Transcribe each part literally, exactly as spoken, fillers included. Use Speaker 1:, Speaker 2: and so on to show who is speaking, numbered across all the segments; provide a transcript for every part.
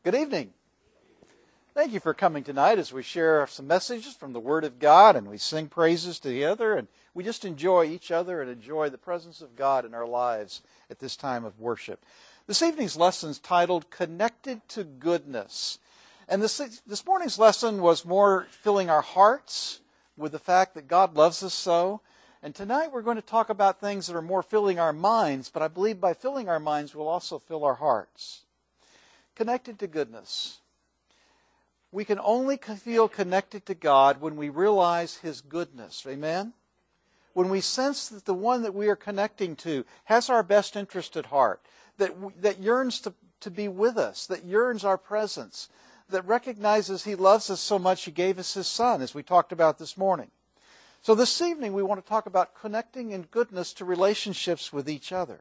Speaker 1: Good evening. Thank you for coming tonight as we share some messages from the Word of God and we sing praises together and we just enjoy each other and enjoy the presence of God in our lives at this time of worship. This evening's lesson is titled Connected to Goodness. And this, this morning's lesson was more filling our hearts with the fact that God loves us so. And tonight we're going to talk about things that are more filling our minds, but I believe by filling our minds we'll also fill our hearts. Connected to goodness. We can only feel connected to God when we realize His goodness. Amen? When we sense that the one that we are connecting to has our best interest at heart, that that yearns to, to be with us, that yearns our presence, that recognizes He loves us so much He gave us His Son, as we talked about this morning. So this evening we want to talk about connecting in goodness to relationships with each other.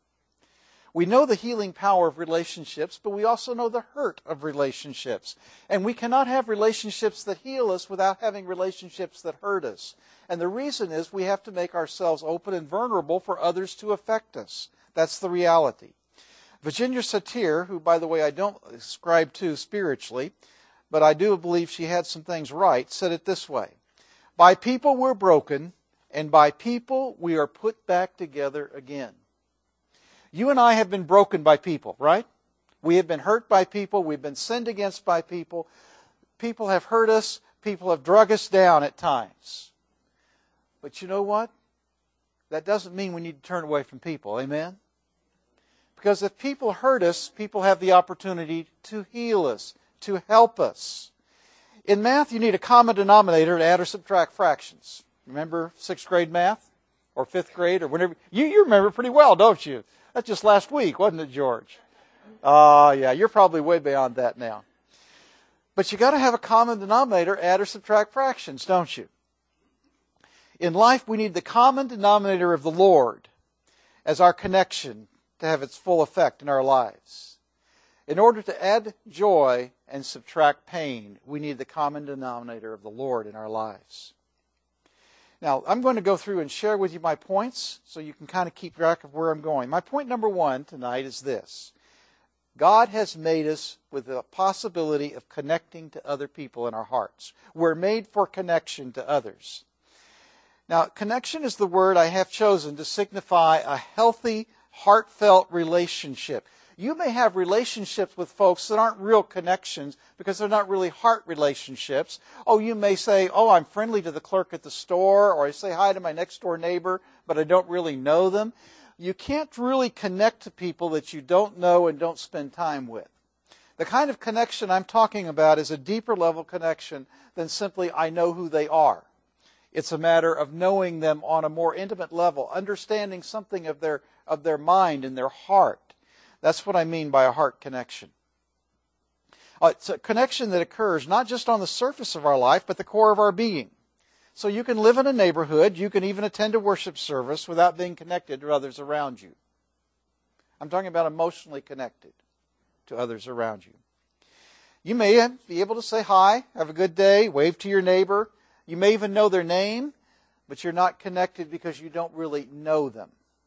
Speaker 1: We know the healing power of relationships, but we also know the hurt of relationships. And we cannot have relationships that heal us without having relationships that hurt us. And the reason is we have to make ourselves open and vulnerable for others to affect us. That's the reality. Virginia Satir, who, by the way, I don't ascribe to spiritually, but I do believe she had some things right, said it this way: by people we're broken, and by people we are put back together again. You and I have been broken by people, right? We have been hurt by people. We've been sinned against by people. People have hurt us. People have drug us down at times. But you know what? That doesn't mean we need to turn away from people. Amen? Because if people hurt us, people have the opportunity to heal us, to help us. In math, you need a common denominator to add or subtract fractions. Remember sixth grade math? Or fifth grade? Or whenever. You, you remember pretty well, don't you? That's just last week, wasn't it, George? Oh, uh, yeah, you're probably way beyond that now. But you got to have a common denominator, add or subtract fractions, don't you? In life, we need the common denominator of the Lord as our connection to have its full effect in our lives. In order to add joy and subtract pain, we need the common denominator of the Lord in our lives. Now, I'm going to go through and share with you my points so you can kind of keep track of where I'm going. My point number one tonight is this: God has made us with the possibility of connecting to other people in our hearts. We're made for connection to others. Now, connection is the word I have chosen to signify a healthy, heartfelt relationship. You may have relationships with folks that aren't real connections because they're not really heart relationships. Oh, you may say, oh, I'm friendly to the clerk at the store, or I say hi to my next door neighbor, but I don't really know them. You can't really connect to people that you don't know and don't spend time with. The kind of connection I'm talking about is a deeper level connection than simply I know who they are. It's a matter of knowing them on a more intimate level, understanding something of their of their mind and their heart. That's what I mean by a heart connection. Uh, it's a connection that occurs not just on the surface of our life, but the core of our being. So you can live in a neighborhood, you can even attend a worship service without being connected to others around you. I'm talking about emotionally connected to others around you. You may be able to say hi, have a good day, wave to your neighbor. You may even know their name, but you're not connected because you don't really know them.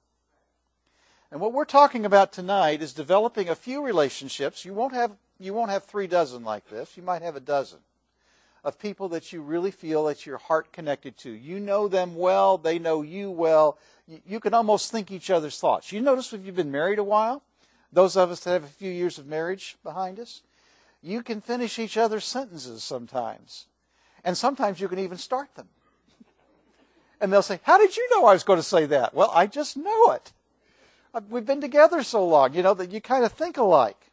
Speaker 1: And what we're talking about tonight is developing a few relationships. You won't have you won't have three dozen like this. You might have a dozen of people that you really feel that your heart connected to. You know them well. They know you well. You, you can almost think each other's thoughts. You notice if you've been married a while, those of us that have a few years of marriage behind us, you can finish each other's sentences sometimes. And sometimes you can even start them. And they'll say, how did you know I was going to say that? Well, I just know it. We've been together so long, you know, that you kind of think alike.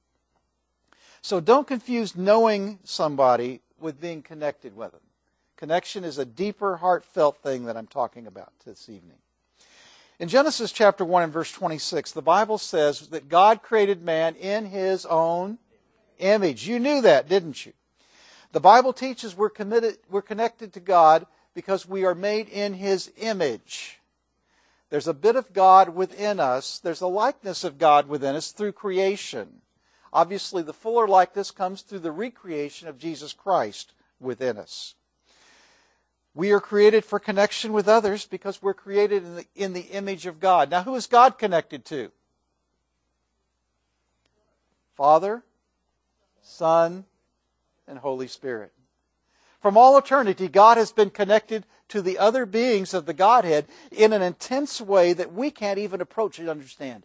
Speaker 1: So don't confuse knowing somebody with being connected with them. Connection is a deeper, heartfelt thing that I'm talking about this evening. In Genesis chapter one and verse twenty-six, the Bible says that God created man in His own image. You knew that, didn't you? The Bible teaches we're committed, we're connected to God because we are made in His image. There's a bit of God within us. There's a likeness of God within us through creation. Obviously, the fuller likeness comes through the recreation of Jesus Christ within us. We are created for connection with others because we're created in the, in the image of God. Now, who is God connected to? Father, Son, and Holy Spirit. From all eternity, God has been connected to the other beings of the Godhead in an intense way that we can't even approach it understanding.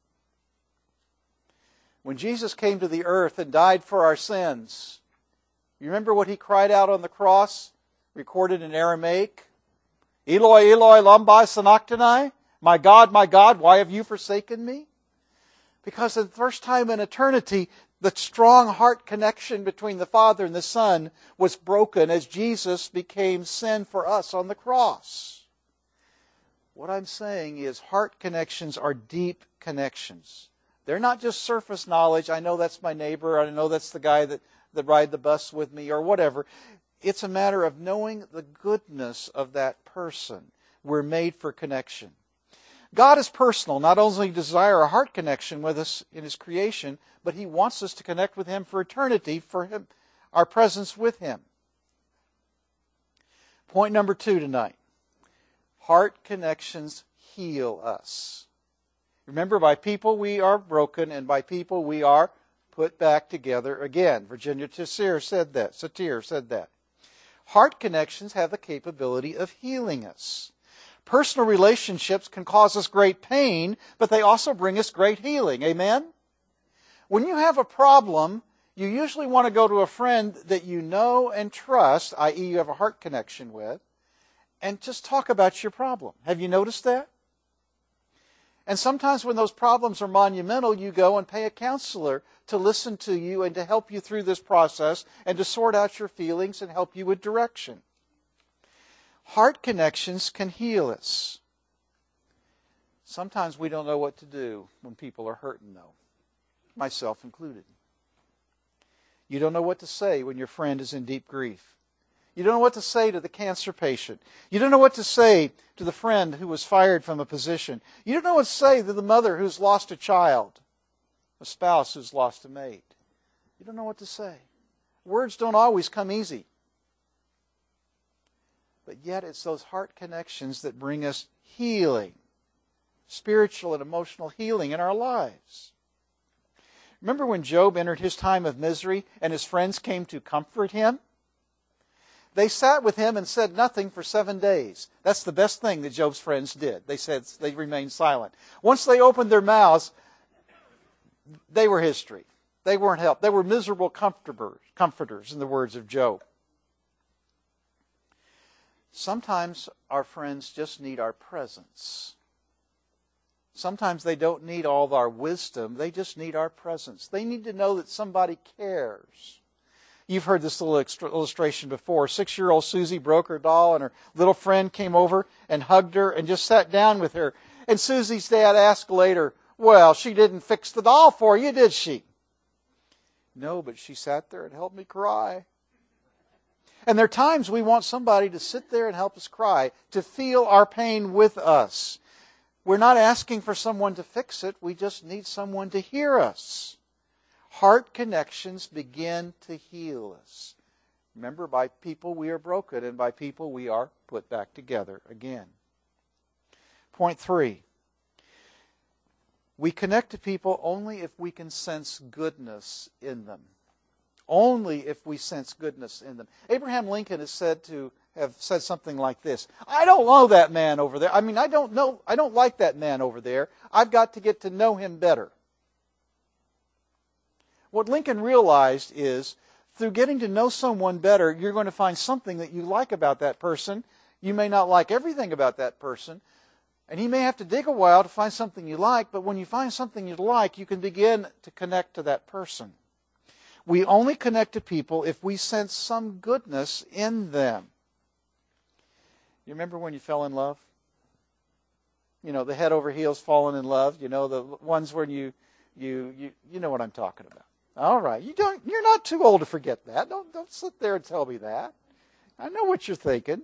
Speaker 1: When Jesus came to the earth and died for our sins, you remember what He cried out on the cross, recorded in Aramaic? Eloi, Eloi, lama sabachthani? My God, my God, why have you forsaken me? Because for the first time in eternity, the strong heart connection between the Father and the Son was broken as Jesus became sin for us on the cross. What I'm saying is heart connections are deep connections. They're not just surface knowledge. I know that's my neighbor. I know that's the guy that, that ride the bus with me or whatever. It's a matter of knowing the goodness of that person. We're made for connection. God is personal. Not only does He desire a heart connection with us in His creation, but He wants us to connect with Him for eternity, for Him, our presence with Him. Point number two tonight. Heart connections heal us. Remember, by people we are broken, and by people we are put back together again. Virginia Satir said that. Satir said that. Heart connections have the capability of healing us. Personal relationships can cause us great pain, but they also bring us great healing. Amen? When you have a problem, you usually want to go to a friend that you know and trust, that is you have a heart connection with, and just talk about your problem. Have you noticed that? And sometimes when those problems are monumental, you go and pay a counselor to listen to you and to help you through this process and to sort out your feelings and help you with direction. Heart connections can heal us. Sometimes we don't know what to do when people are hurting, though, myself included. You don't know what to say when your friend is in deep grief. You don't know what to say to the cancer patient. You don't know what to say to the friend who was fired from a position. You don't know what to say to the mother who's lost a child, a spouse who's lost a mate. You don't know what to say. Words don't always come easy. But yet it's those heart connections that bring us healing, spiritual and emotional healing in our lives. Remember when Job entered his time of misery and his friends came to comfort him? They sat with him and said nothing for seven days. That's the best thing that Job's friends did. They said they remained silent. Once they opened their mouths, they were history. They weren't help. They were miserable comforters, comforters, in the words of Job. Sometimes our friends just need our presence. Sometimes they don't need all of our wisdom. They just need our presence. They need to know that somebody cares. You've heard this little illustration before. Six-year-old Susie broke her doll, and her little friend came over and hugged her and just sat down with her. And Susie's dad asked later, well, she didn't fix the doll for you, did she? No, but she sat there and helped me cry. And there are times we want somebody to sit there and help us cry, to feel our pain with us. We're not asking for someone to fix it. We just need someone to hear us. Heart connections begin to heal us. Remember, by people we are broken, and by people we are put back together again. Point three. We connect to people only if we can sense goodness in them. Only if we sense goodness in them. Abraham Lincoln is said to have said something like this. I don't know that man over there. I mean, I don't know, I don't like that man over there. I've got to get to know him better. What Lincoln realized is, through getting to know someone better, you're going to find something that you like about that person. You may not like everything about that person, and you may have to dig a while to find something you like, but when you find something you like, you can begin to connect to that person. We only connect to people if we sense some goodness in them. You remember when you fell in love? You know, the head over heels falling in love. You know, the ones when you, you, you, you know what I'm talking about. All right, you don't. You're not too old to forget that. Don't don't sit there and tell me that. I know what you're thinking.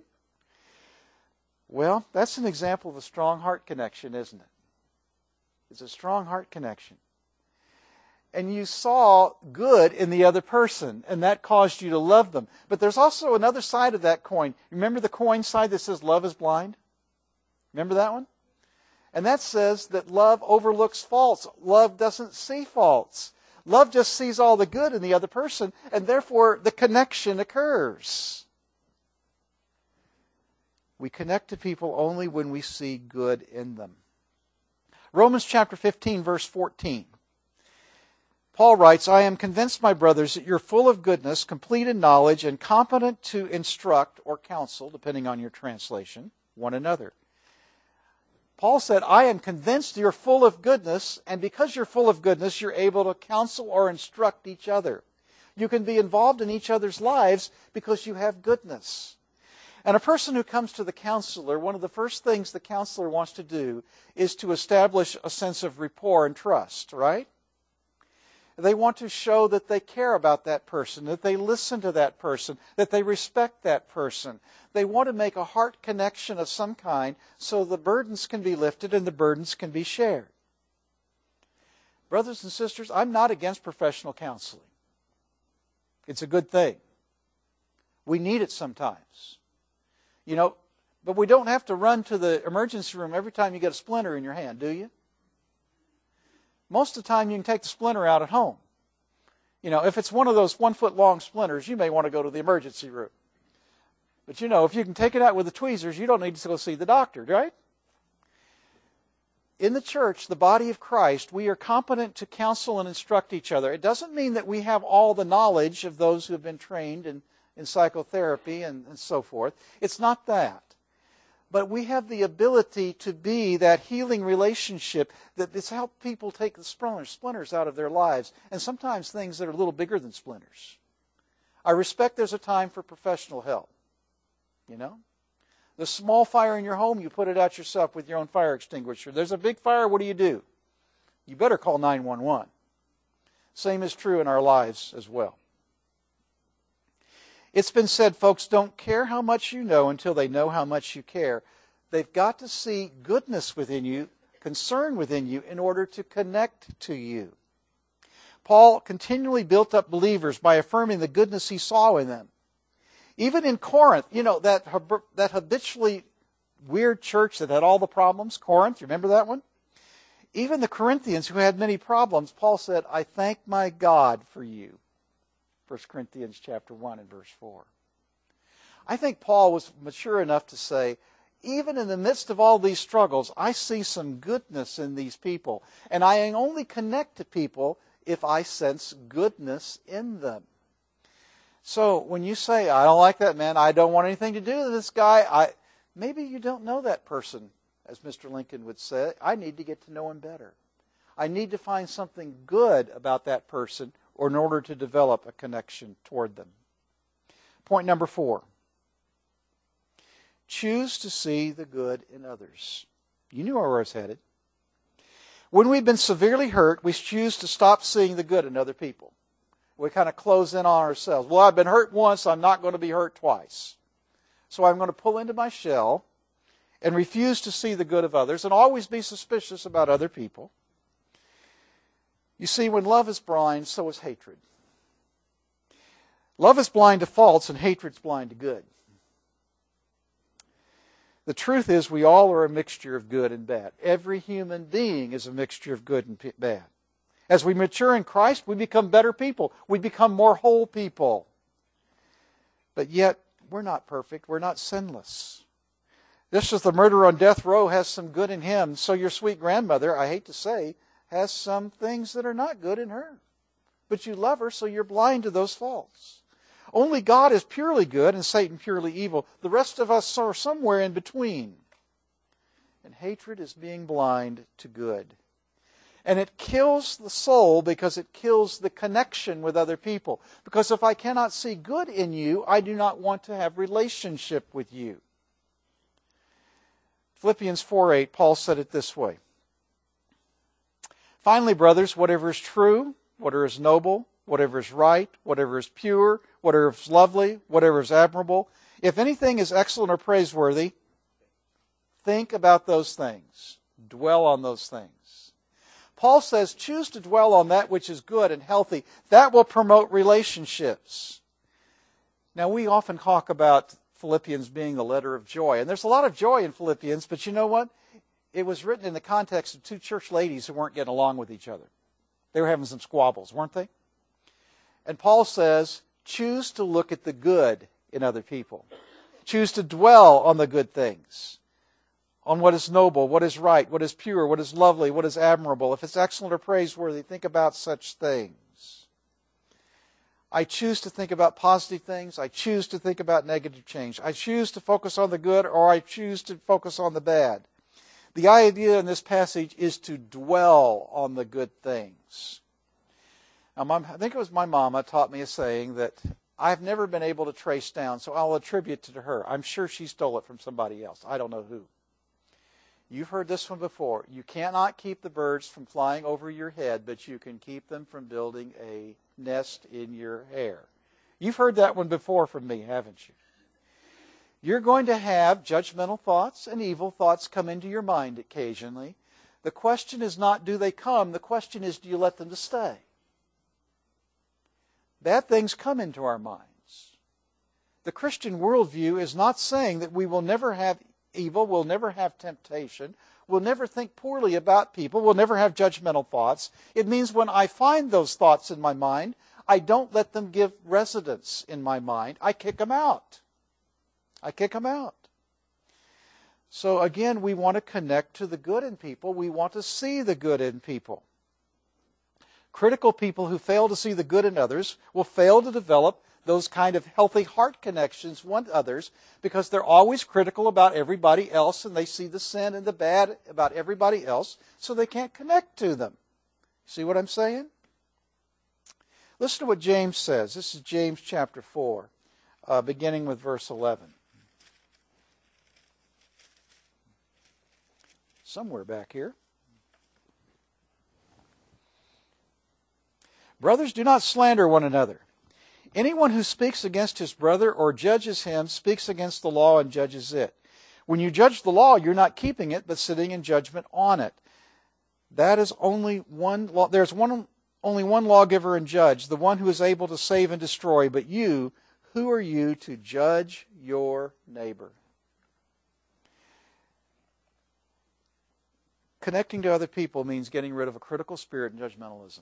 Speaker 1: Well, that's an example of a strong heart connection, isn't it? It's a strong heart connection. And you saw good in the other person, and that caused you to love them. But there's also another side of that coin. Remember the coin side that says love is blind? Remember that one? And that says that love overlooks faults. Love doesn't see faults. Love just sees all the good in the other person, and therefore the connection occurs. We connect to people only when we see good in them. Romans chapter fifteen, verse fourteen. Paul writes, I am convinced, my brothers, that you're full of goodness, complete in knowledge, and competent to instruct or counsel, depending on your translation, one another. Paul said, I am convinced you're full of goodness, and because you're full of goodness, you're able to counsel or instruct each other. You can be involved in each other's lives because you have goodness. And a person who comes to the counselor, one of the first things the counselor wants to do is to establish a sense of rapport and trust, right? They want to show that they care about that person, that they listen to that person, that they respect that person. They want to make a heart connection of some kind so the burdens can be lifted and the burdens can be shared. Brothers and sisters, I'm not against professional counseling. It's a good thing. We need it sometimes. You know, but we don't have to run to the emergency room every time you get a splinter in your hand, do you? Most of the time you can take the splinter out at home. You know, if it's one of those one-foot-long splinters, you may want to go to the emergency room. But you know, if you can take it out with the tweezers, you don't need to go see the doctor, right? In the church, the body of Christ, we are competent to counsel and instruct each other. It doesn't mean that we have all the knowledge of those who have been trained in, in psychotherapy and, and so forth. It's not that. But we have the ability to be that healing relationship that has helped people take the splinters out of their lives, and sometimes things that are a little bigger than splinters. I respect there's a time for professional help. You know? The small fire in your home, you put it out yourself with your own fire extinguisher. There's a big fire, what do you do? You better call nine one one. Same is true in our lives as well. It's been said, folks don't care how much you know until they know how much you care. They've got to see goodness within you, concern within you, in order to connect to you. Paul continually built up believers by affirming the goodness he saw in them. Even in Corinth, you know, that, that habitually weird church that had all the problems, Corinth, you remember that one? Even the Corinthians who had many problems, Paul said, I thank my God for you. First Corinthians chapter one and verse four. I think Paul was mature enough to say, even in the midst of all these struggles, I see some goodness in these people. And I only connect to people if I sense goodness in them. So when you say, I don't like that man, I don't want anything to do with this guy, I maybe you don't know that person, as Mister Lincoln would say. I need to get to know him better. I need to find something good about that person or in order to develop a connection toward them. Point number four. Choose to see the good in others. You knew where I was headed. When we've been severely hurt, we choose to stop seeing the good in other people. We kind of close in on ourselves. Well, I've been hurt once, I'm not going to be hurt twice. So I'm going to pull into my shell and refuse to see the good of others and always be suspicious about other people. You see, when love is blind, so is hatred. Love is blind to faults and hatred's blind to good. The truth is we all are a mixture of good and bad. Every human being is a mixture of good and bad. As we mature in Christ, we become better people. We become more whole people. But yet, we're not perfect. We're not sinless. Just as the murderer on death row has some good in him, so your sweet grandmother, I hate to say, has some things that are not good in her. But you love her, so you're blind to those faults. Only God is purely good and Satan purely evil. The rest of us are somewhere in between. And hatred is being blind to good. And it kills the soul because it kills the connection with other people. Because if I cannot see good in you, I do not want to have relationship with you. Philippians four eight, Paul said it this way. Finally, brothers, whatever is true, whatever is noble, whatever is right, whatever is pure, whatever is lovely, whatever is admirable, if anything is excellent or praiseworthy, think about those things. Dwell on those things. Paul says, choose to dwell on that which is good and healthy. That will promote relationships. Now, we often talk about Philippians being the letter of joy. And there's a lot of joy in Philippians, but you know what? It was written in the context of two church ladies who weren't getting along with each other. They were having some squabbles, weren't they? And Paul says, choose to look at the good in other people. Choose to dwell on the good things, on what is noble, what is right, what is pure, what is lovely, what is admirable. If it's excellent or praiseworthy, think about such things. I choose to think about positive things. I choose to think about negative change. I choose to focus on the good, or I choose to focus on the bad. The idea in this passage is to dwell on the good things. Now, my, I think it was my mama taught me a saying that I've never been able to trace down, so I'll attribute it to her. I'm sure she stole it from somebody else. I don't know who. You've heard this one before. You cannot keep the birds from flying over your head, but you can keep them from building a nest in your hair. You've heard that one before from me, haven't you? You're going to have judgmental thoughts and evil thoughts come into your mind occasionally. The question is not, do they come? The question is, do you let them to stay? Bad things come into our minds. The Christian worldview is not saying that we will never have evil, we'll never have temptation, we'll never think poorly about people, we'll never have judgmental thoughts. It means when I find those thoughts in my mind, I don't let them give residence in my mind. I kick them out. I kick them out. So again, we want to connect to the good in people. We want to see the good in people. Critical people who fail to see the good in others will fail to develop those kind of healthy heart connections with others because they're always critical about everybody else and they see the sin and the bad about everybody else, so they can't connect to them. See what I'm saying? Listen to what James says. This is James chapter four, uh, beginning with verse eleven. Somewhere back here. Brothers, do not slander one another. Anyone who speaks against his brother or judges him speaks against the law and judges it. When you judge the law, you're not keeping it, but sitting in judgment on it. That is only one law. There's one, only one lawgiver and judge, the one who is able to save and destroy. But you, who are you to judge your neighbor? Connecting to other people means getting rid of a critical spirit and judgmentalism.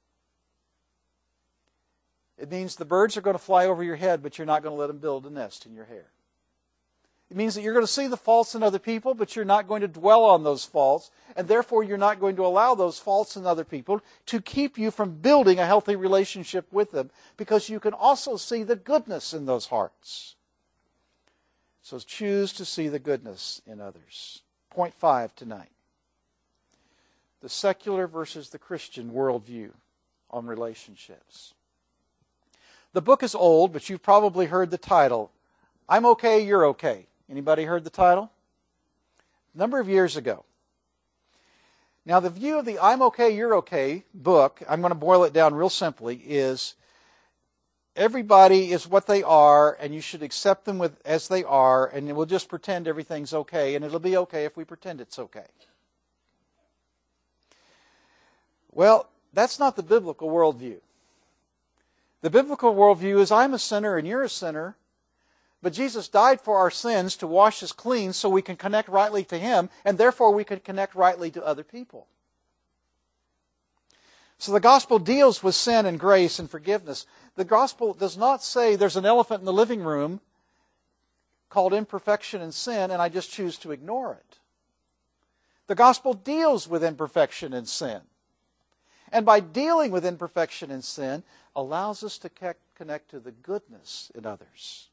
Speaker 1: It means the birds are going to fly over your head, but you're not going to let them build a nest in your hair. It means that you're going to see the faults in other people, but you're not going to dwell on those faults, and therefore you're not going to allow those faults in other people to keep you from building a healthy relationship with them, because you can also see the goodness in those hearts. So choose to see the goodness in others. Point five tonight. The secular versus the Christian worldview on relationships. The book is old, but you've probably heard the title, I'm Okay, You're Okay. Anybody heard the title? A number of years ago. Now, the view of the I'm Okay, You're Okay book, I'm going to boil it down real simply, is everybody is what they are, and you should accept them with, as they are, and we'll just pretend everything's okay, and it'll be okay if we pretend it's okay. Well, that's not the biblical worldview. The biblical worldview is I'm a sinner and you're a sinner, but Jesus died for our sins to wash us clean so we can connect rightly to Him, and therefore we can connect rightly to other people. So the gospel deals with sin and grace and forgiveness. The gospel does not say there's an elephant in the living room called imperfection and sin, and I just choose to ignore it. The gospel deals with imperfection and sin. And by dealing with imperfection and sin, allows us to connect to the goodness in others.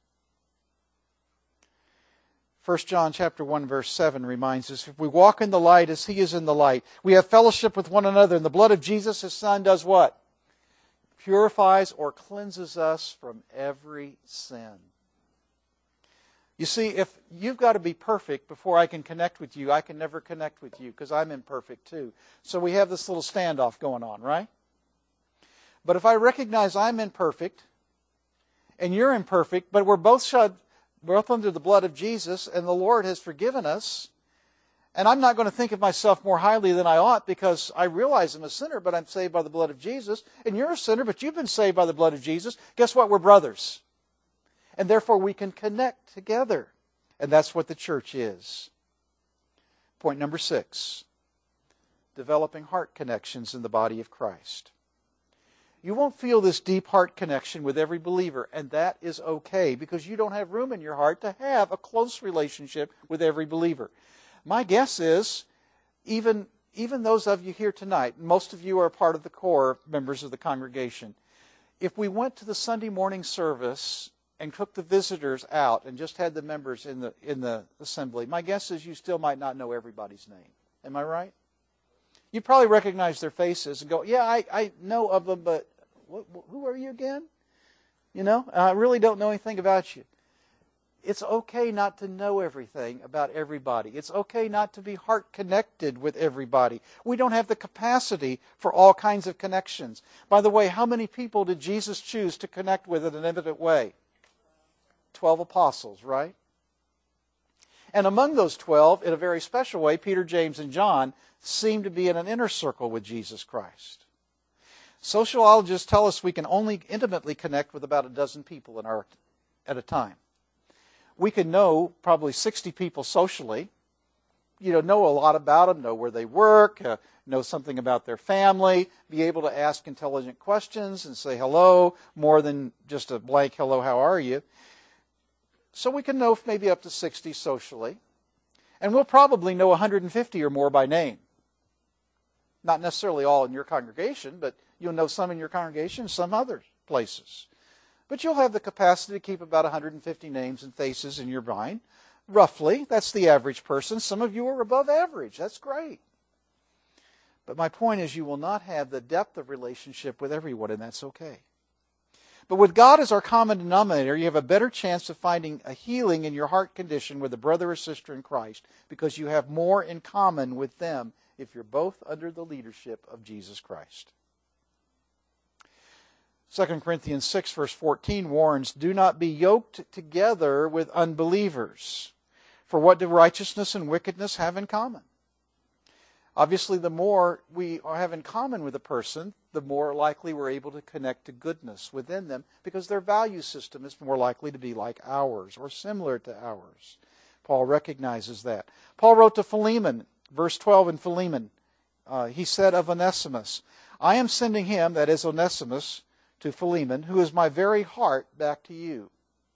Speaker 1: First John chapter one verse seven reminds us, if we walk in the light as He is in the light, we have fellowship with one another, and the blood of Jesus, His Son, does what? Purifies or cleanses us from every sin. You see, if you've got to be perfect before I can connect with you, I can never connect with you because I'm imperfect too. So we have this little standoff going on, right? But if I recognize I'm imperfect and you're imperfect, but we're both shed, both under the blood of Jesus, and the Lord has forgiven us, and I'm not going to think of myself more highly than I ought because I realize I'm a sinner, but I'm saved by the blood of Jesus, and you're a sinner, but you've been saved by the blood of Jesus. Guess what? We're brothers. And therefore we can connect together. And that's what the church is. Point number six. developing heart connections in the body of Christ. You won't feel this deep heart connection with every believer, and that is okay because you don't have room in your heart to have a close relationship with every believer. My guess is, even, even those of you here tonight, most of you are part of the core members of the congregation, if we went to the Sunday morning service and took the visitors out and just had the members in the, in the assembly, my guess is you still might not know everybody's name. Am I right? You'd probably recognize their faces and go, yeah, I, I know of them, but what, who are you again? You know, I really don't know anything about you. It's okay not to know everything about everybody. It's okay not to be heart connected with everybody. We don't have the capacity for all kinds of connections. By the way, how many people did Jesus choose to connect with in an intimate way? Twelve apostles, right? And among those twelve, in a very special way, Peter, James, and John seem to be in an inner circle with Jesus Christ. Sociologists tell us we can only intimately connect with about a dozen people in our, at a time. We can know probably sixty people socially, you know, know a lot about them, know where they work, uh, know something about their family, be able to ask intelligent questions and say hello, more than just a blank hello, how are you? So we can know maybe up to sixty socially. And we'll probably know one hundred fifty or more by name. Not necessarily all in your congregation, but you'll know some in your congregation, some other places. But you'll have the capacity to keep about one hundred fifty names and faces in your mind. Roughly, that's the average person. Some of you are above average. That's great. But my point is you will not have the depth of relationship with everyone, and that's okay. But with God as our common denominator, you have a better chance of finding a healing in your heart condition with a brother or sister in Christ because you have more in common with them if you're both under the leadership of Jesus Christ. Second Corinthians six, verse fourteen warns, do not be yoked together with unbelievers. For what do righteousness and wickedness have in common? Obviously, the more we have in common with a person, the more likely we're able to connect to goodness within them because their value system is more likely to be like ours or similar to ours. Paul recognizes that. Paul wrote to Philemon, verse twelve in Philemon, uh, he said of Onesimus, I am sending him, that is Onesimus, to Philemon, who is my very heart, back to you.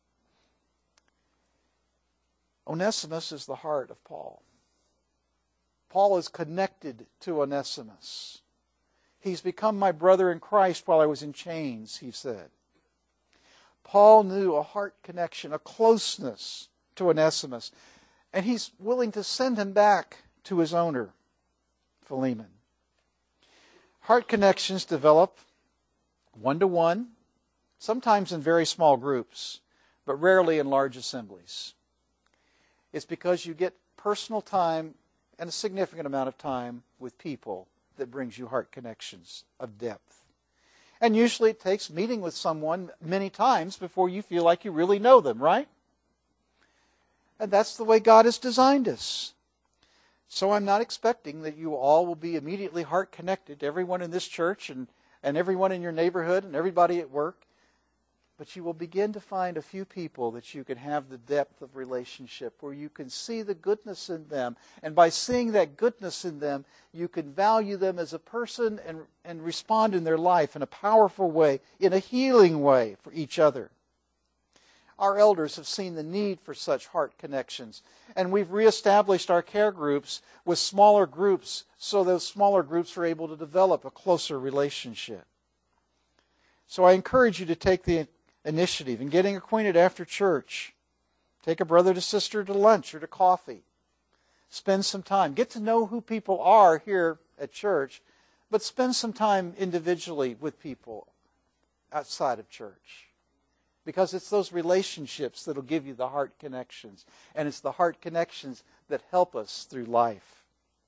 Speaker 1: Onesimus is the heart of Paul. Paul is connected to Onesimus. He's become my brother in Christ while I was in chains, he said. Paul knew a heart connection, a closeness to Onesimus, and he's willing to send him back to his owner, Philemon. Heart connections develop one-to-one, sometimes in very small groups, but rarely in large assemblies. It's because you get personal time and a significant amount of time with people that brings you heart connections of depth. And usually it takes meeting with someone many times before you feel like you really know them, right? And that's the way God has designed us. So I'm not expecting that you all will be immediately heart connected to everyone in this church and, and everyone in your neighborhood and everybody at work. But you will begin to find a few people that you can have the depth of relationship where you can see the goodness in them. And by seeing that goodness in them, you can value them as a person and, and respond in their life in a powerful way, in a healing way for each other. Our elders have seen the need for such heart connections. And we've reestablished our care groups with smaller groups so those smaller groups are able to develop a closer relationship. So I encourage you to take the initiative in getting acquainted after church. Take a brother to sister to lunch or to coffee. Spend some time. Get to know who people are here at church, but spend some time individually with people outside of church. Because it's those relationships that will give you the heart connections. And it's the heart connections that help us through life.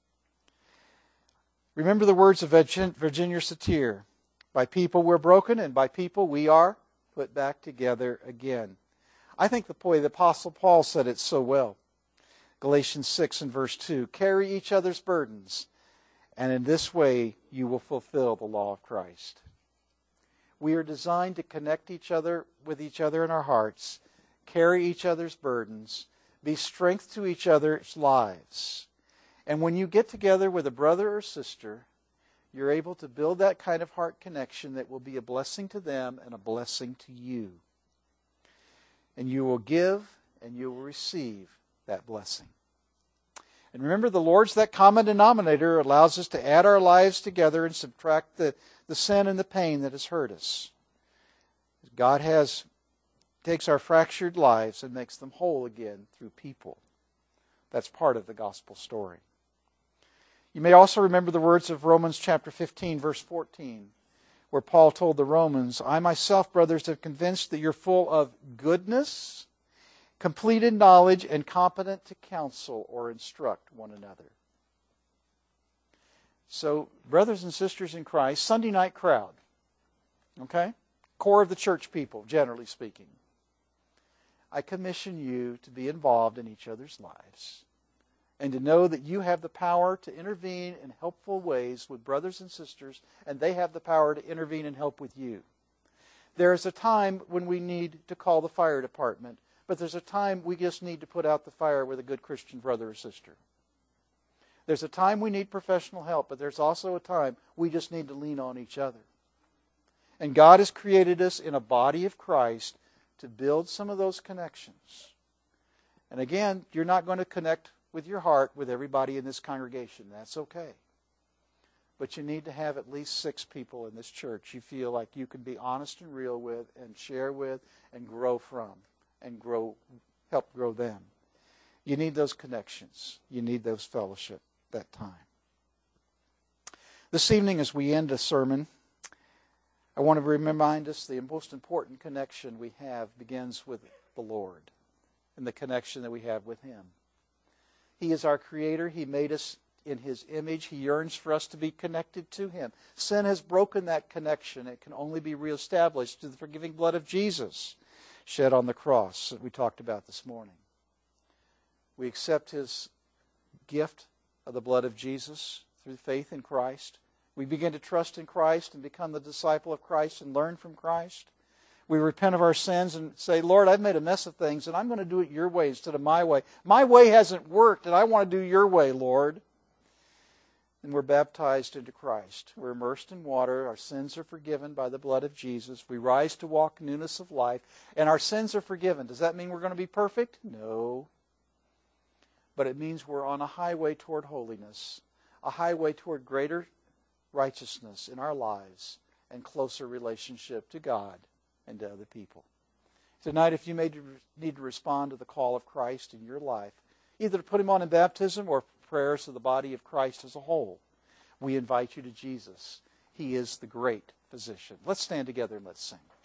Speaker 1: Remember the words of Virginia Satir. By people we're broken, and by people we are put back together again. I think the boy, the Apostle Paul said it so well. Galatians six and verse two. Carry each other's burdens, and in this way you will fulfill the law of Christ. We are designed to connect each other with each other in our hearts, carry each other's burdens, be strength to each other's lives. And when you get together with a brother or sister, you're able to build that kind of heart connection that will be a blessing to them and a blessing to you. And you will give and you will receive that blessing. And remember, the Lord's that common denominator allows us to add our lives together and subtract the, the sin and the pain that has hurt us. God has takes our fractured lives and makes them whole again through people. That's part of the gospel story. You may also remember the words of Romans chapter fifteen, verse fourteen, where Paul told the Romans, I myself, brothers, am convinced that you're full of goodness, complete in knowledge, and competent to counsel or instruct one another. So, brothers and sisters in Christ, Sunday night crowd, okay? Core of the church people, generally speaking. I commission you to be involved in each other's lives and to know that you have the power to intervene in helpful ways with brothers and sisters, and they have the power to intervene and help with you. There is a time when we need to call the fire department, but there's a time we just need to put out the fire with a good Christian brother or sister. There's a time we need professional help, but there's also a time we just need to lean on each other. And God has created us in a body of Christ to build some of those connections. And again, you're not going to connect with your heart with everybody in this congregation. That's okay. But you need to have at least six people in this church you feel like you can be honest and real with and share with and grow from and grow, help grow them. You need those connections. You need those fellowship that time. This evening as we end the sermon, I want to remind us the most important connection we have begins with the Lord and the connection that we have with Him. He is our Creator. He made us in His image. He yearns for us to be connected to Him. Sin has broken that connection. It can only be reestablished through the forgiving blood of Jesus shed on the cross that we talked about this morning. We accept His gift of the blood of Jesus through faith in Christ. We begin to trust in Christ and become the disciple of Christ and learn from Christ. We repent of our sins and say, Lord, I've made a mess of things and I'm going to do it your way instead of my way. My way hasn't worked and I want to do your way, Lord. And we're baptized into Christ. We're immersed in water. Our sins are forgiven by the blood of Jesus. We rise to walk in newness of life. And our sins are forgiven. Does that mean we're going to be perfect? No. But it means we're on a highway toward holiness. A highway toward greater righteousness in our lives and closer relationship to God and to other people. Tonight, if you may need to respond to the call of Christ in your life, either to put Him on in baptism or prayers to the body of Christ as a whole, we invite you to Jesus. He is the great physician. Let's stand together and let's sing.